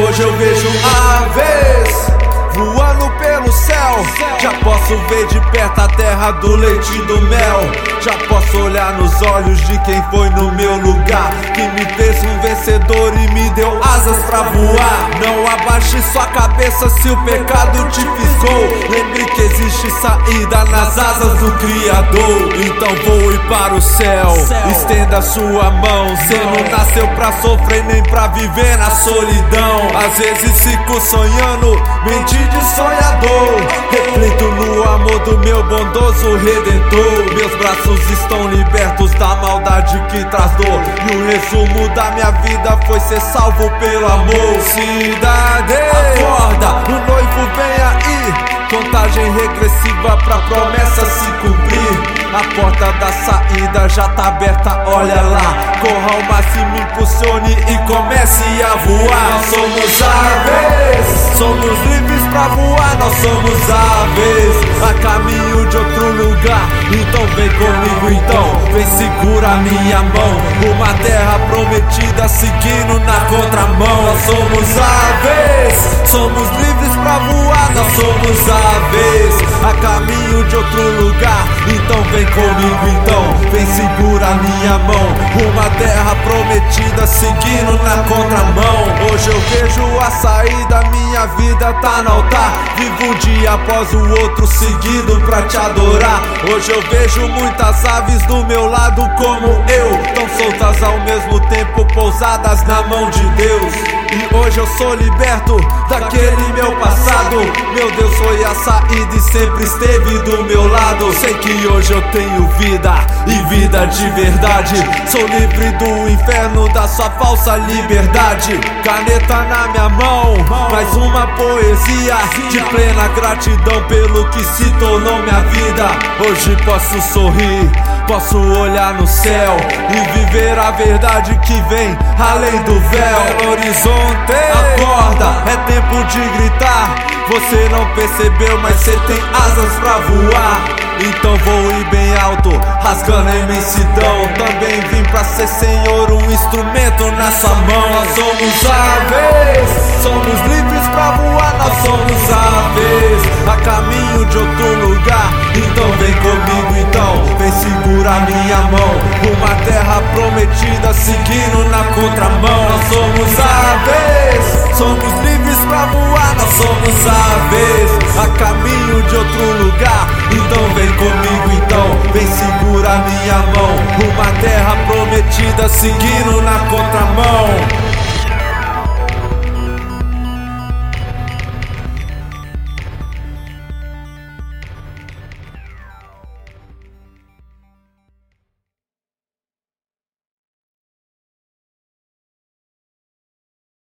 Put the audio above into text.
Hoje eu vejo aves voando pelo céu. Já posso ver de perto a terra do leite e do mel. Já posso olhar nos olhos de quem foi no meu lugar, que me fez um vencedor e me deu asas pra voar. Não abaixe sua cabeça se o pecado te fisgou. Lembre que existe saída nas asas do Criador. Então voe para o céu, estenda sua mão. Cê não nasceu pra sofrer nem pra viver na solidão. Às vezes fico sonhando, mente de sonhador. Reflito no amor do meu bondoso Redentor. Meus braços estão libertos da maldade que traz dor, e o resumo da minha vida foi ser salvo pelo amor. Cidade, acorda, o noivo vem aí. Contagem regressiva pra promessa se cumprir. A porta da saída já tá aberta, olha lá. Corra ao máximo, impulsione e comece a voar. Nós somos aves, somos livres pra voar. Nós somos aves, a caminho de outro lugar. Então vem comigo, então vem segura a minha mão. Uma terra prometida seguindo na contramão. Nós somos aves, somos livres pra voar. Nós somos aves, a caminho de outro lugar. Então vem comigo, então vem segura a minha mão. Uma terra prometida seguindo na contramão. Hoje eu vejo a saída, minha vida tá no altar. Vivo um dia após o outro seguido pra te adorar. Hoje eu vejo muitas aves do meu lado como eu, tão soltas ao mesmo tempo, pousadas na mão de Deus. E hoje eu sou liberto daquele meu passado. Meu Deus foi a saída e sempre esteve do meu lado. Sei que hoje eu tenho vida e vida de verdade. Sou livre do inferno, da sua falsa liberdade. Caneta na minha mão, mais uma poesia de plena gratidão pelo que se tornou minha vida. Hoje posso sorrir, posso olhar no céu e viver a verdade que vem além do véu. Belo Horizonte, acorda, é tempo de gritar. Você não percebeu, mas você tem asas pra voar. Então voe bem alto, rasgando a imensidão. Também vim pra ser Senhor, um instrumento na sua mão. Nós somos aves, somos livres pra voar. Nós somos aves, a caminho de outro lugar. Então vem comigo, então vem segura a minha mão. Uma terra prometida seguindo na contramão. Nós somos aves, somos livres pra voar. Nós somos aves, a caminho de outro lugar. Então vem comigo, então vem segura a minha mão. Uma terra prometida seguindo na contramão.